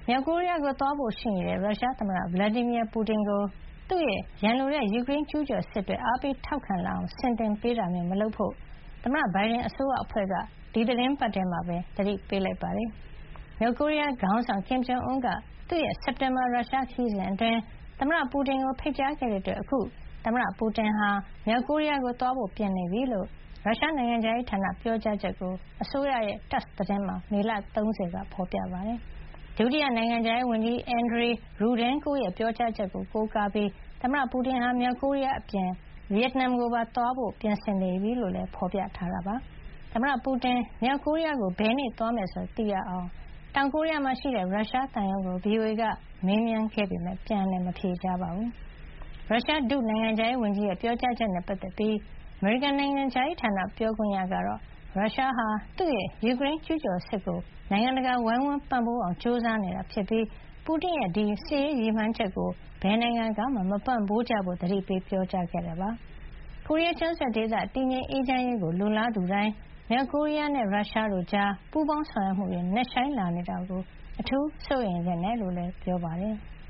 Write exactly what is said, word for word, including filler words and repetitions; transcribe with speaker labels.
Speaker 1: မြောက်ကိုရီးယားကိုသွားဖို့ရှိနေတဲ့ရုရှားသမ္မတ Vladimir Putin ကိုသူ့ရဲ့ရန်လိုတဲ့ယူကရိန်းကျူးကျော်စစ်အတွက်အားပေးထောက်ခံလာအောင်ဆင်တင်ပေးတာမျိုးမလုပ်ဖို့သမ္မတဘိုင်ဒန်အစိုးရအဖွဲ့ကဒီသီတင်းပတ်ထဲမှာပဲသတိပေးလိုက်ပါတယ်။မြောက်ကိုရီးယားခေါင်းဆောင် Kim Jong Un ကသူ့ရဲ့စက်တင်ဘာရုရှားခရီးစဉ်အတွင်းသမ္မတပူတင်ကိုဖိတ်ကြားခဲ့တဲ့အတွက်အခုသမ္မတပူတင်ဟာမြောက်ကိုရီးယားကိုသွားဖို့ပြင်နေပြီလို့ရုရှားနိုင်ငံခြားရေးဌာနပြောကြားချက်ကိုအစိုးရရဲ့ TASS သတင်းမှာမေလ၃၀ကဖော်ပြပါတယ်။ဒုတိယနိုင်ငံခြားရေးဝန်ကြီး Andriy Rudenko ရဲ့ပြောကြားချက်ကိုကိုးကားပြီးသမ္မတပူတင်ဟာမြောက်ကိုရီးယားအပြင်ဗီယက်နမ်ကိုပါသွားဖို့ပြင်ဆင်နေပြီလို့လည်းဖော်ပြထားတာပါ။သမ္မတပူတင်မြောက်ကိုရီးယားကိုဘယ်နေ့သွားမယ်ဆိုတာသိရအောင်တောင်ကိုရီးယားမှာရှိတဲ့ရုရှားသံရုံးကို ဗွီအိုအေကမေးမြန်းခဲ့ပေမယ့်ပြန်လည်မဖြေကြားပါဘူး။ရုရှားဒုနိုင်ငံခြားရေးဝန်ကြီးရဲ့ပြောကြားချက်နဲ့ပတ်သက်ပြီးအမေရိကန်နိုင်ငံခြားရေးဌာနပြောခွင့်ရကတော့ရုရှားဟာသူ့ရဲ့ယူကရိန်းကျူးကျော်စစ်ကိုနိုင်ငံတကာဝိုင်းဝန်းပံ့ပိုးအောင်ကြိုးစားနေတာဖြစ်ပြီးပူတင်ရဲ့ဒီစစ်ရေးရည်မှန်းချက်ကိုဘယ်နိုင်ငံကမှမပံ့ပိုးကြဖို့သတိပေးပြောကြားခဲ့တာပါ။ကိုရီးယားကျွန်းဆွယ်ဒေသတည်ငြိမ်အေးချမ်းရေးကိုလိုလားသူတိုင်းမြောက်ကိုရီးယားနဲ့ရုရှားတို့ကြားပူးပေါင်းဆောင်ရွက်မှုတွေနက်ရှိုင်းလာနေတာကိုအထူးစိုးရိမ်သင့်တယ်လို့လည်းပြောပါတယ်။